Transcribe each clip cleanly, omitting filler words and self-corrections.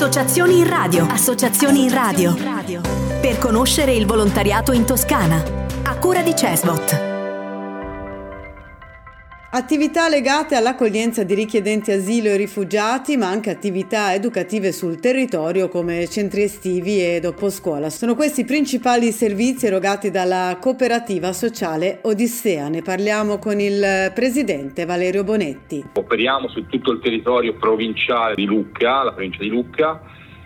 Associazioni in radio. Associazioni in radio. Per conoscere il volontariato in Toscana. A cura di CESVOT. Attività legate all'accoglienza di richiedenti asilo e rifugiati, ma anche attività educative sul territorio come centri estivi e doposcuola. Sono questi i principali servizi erogati dalla cooperativa sociale Odissea. Ne parliamo con il presidente Valerio Bonetti. Operiamo su tutto il territorio provinciale di Lucca, la provincia di Lucca,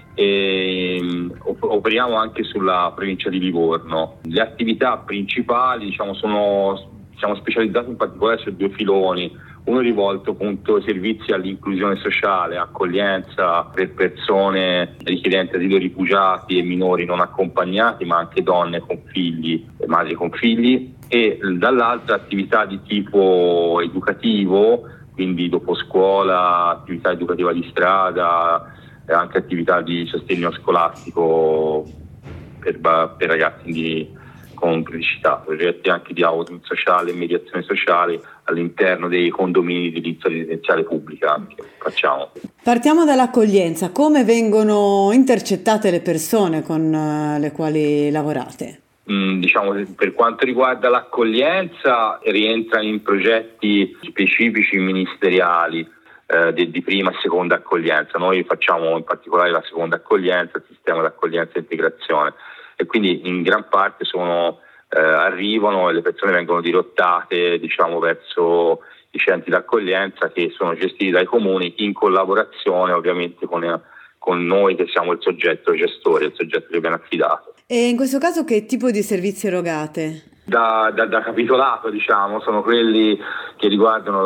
e operiamo anche sulla provincia di Livorno. Le attività principali, siamo specializzati in particolare su due filoni, uno rivolto appunto ai servizi all'inclusione sociale, accoglienza per persone richiedenti asilo, rifugiati e minori non accompagnati, ma anche donne con figli e madri con figli, e dall'altra attività di tipo educativo, quindi dopo scuola, attività educativa di strada, e anche attività di sostegno scolastico per ragazzi con criticità, progetti anche di housing sociale e mediazione sociale all'interno dei condomini di edilizia residenziale pubblica anche facciamo. Partiamo dall'accoglienza. Come vengono intercettate le persone con le quali lavorate? Per quanto riguarda l'accoglienza, rientra in progetti specifici ministeriali di prima e seconda accoglienza. Noi facciamo in particolare la seconda accoglienza, il sistema di accoglienza e integrazione, e quindi in gran parte arrivano e le persone vengono dirottate verso i centri d'accoglienza che sono gestiti dai comuni in collaborazione ovviamente con noi che siamo il soggetto gestore, il soggetto che viene affidato. E in questo caso che tipo di servizi erogate? Da capitolato sono quelli che riguardano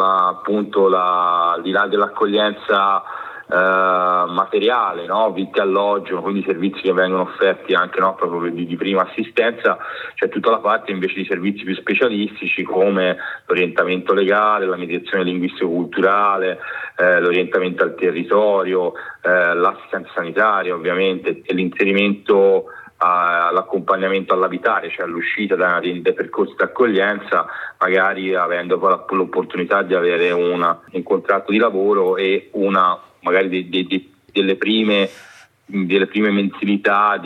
al di là dell'accoglienza materiale, vitto e alloggio, quindi servizi che vengono offerti anche proprio di prima assistenza. C'è tutta la parte invece di servizi più specialistici come l'orientamento legale, la mediazione linguistico-culturale, l'orientamento al territorio, l'assistenza sanitaria ovviamente e l'inserimento all'accompagnamento all'abitare, cioè all'uscita dai percorsi di accoglienza, magari avendo poi l'opportunità di avere un contratto di lavoro e magari delle prime mensilità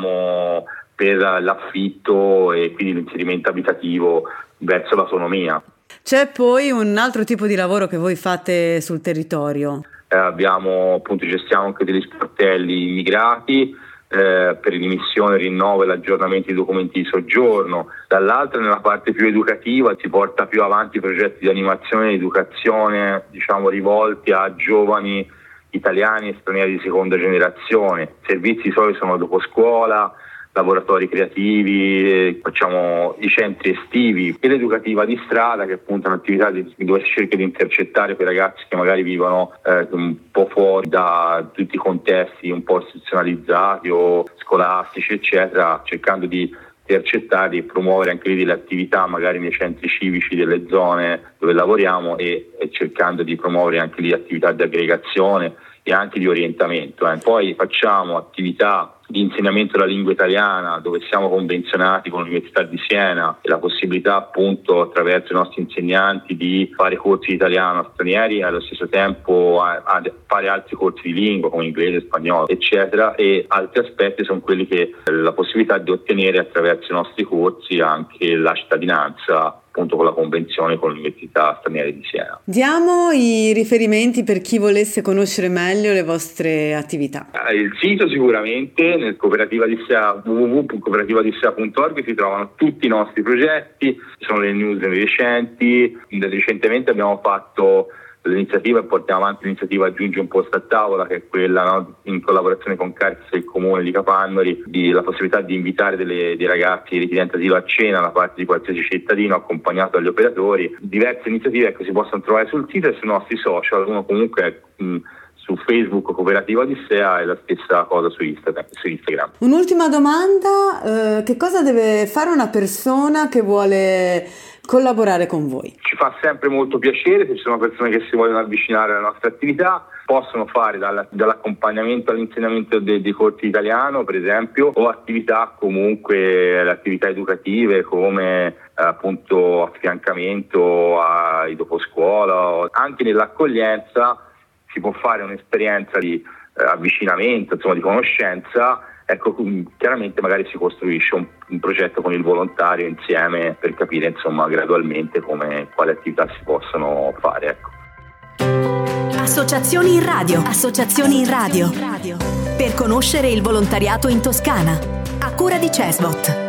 per l'affitto e quindi l'inserimento abitativo verso l'autonomia. C'è poi un altro tipo di lavoro che voi fate sul territorio? Gestiamo anche degli sportelli immigrati per l'emissione, il rinnovo e l'aggiornamento di documenti di soggiorno. Dall'altra, nella parte più educativa, si porta più avanti progetti di animazione e educazione rivolti a giovani italiani e stranieri di seconda generazione. Servizi soliti sono dopo scuola, laboratori creativi, facciamo i centri estivi e l'educativa di strada, che appunto è un'attività dove si cerca di intercettare quei ragazzi che magari vivono un po' fuori da tutti i contesti un po' istituzionalizzati o scolastici eccetera, cercando di intercettare e promuovere anche lì delle attività magari nei centri civici delle zone dove lavoriamo e cercando di promuovere anche lì attività di aggregazione e anche di orientamento. Poi facciamo attività di insegnamento della lingua italiana, dove siamo convenzionati con l'Università di Siena e la possibilità appunto attraverso i nostri insegnanti di fare corsi di italiano a stranieri e allo stesso tempo a fare altri corsi di lingua come inglese, spagnolo eccetera, e altri aspetti sono quelli che la possibilità di ottenere attraverso i nostri corsi anche la cittadinanza appunto con la convenzione con l'Università Straniera di Siena. Diamo i riferimenti per chi volesse conoscere meglio le vostre attività. Il sito sicuramente, nel www.cooperativadissea.org si trovano tutti i nostri progetti, ci sono le news recenti. Recentemente abbiamo fatto l'iniziativa e portiamo avanti l'iniziativa Aggiungi un posto a tavola, che è quella in collaborazione con Caritas e il Comune di Capannori, la possibilità di invitare dei ragazzi richiedenti asilo a cena da parte di qualsiasi cittadino accompagnato dagli operatori. Diverse iniziative si possono trovare sul sito e sui nostri social, uno comunque su Facebook Cooperativa Odissea e la stessa cosa su Instagram. Un'ultima domanda, che cosa deve fare una persona che vuole collaborare con voi? Ci fa sempre molto piacere se ci sono persone che si vogliono avvicinare alla nostra attività, possono fare dall'accompagnamento all'insegnamento dei corsi di italiano per esempio, o attività comunque, le attività educative come appunto affiancamento ai doposcuola. Anche nell'accoglienza si può fare un'esperienza di avvicinamento, insomma, di conoscenza, ecco, chiaramente magari si costruisce un progetto con il volontario insieme per capire, insomma, gradualmente quali attività si possono fare, ecco. Associazioni in radio. Associazioni in radio. Per conoscere il volontariato in Toscana. A cura di CESVOT.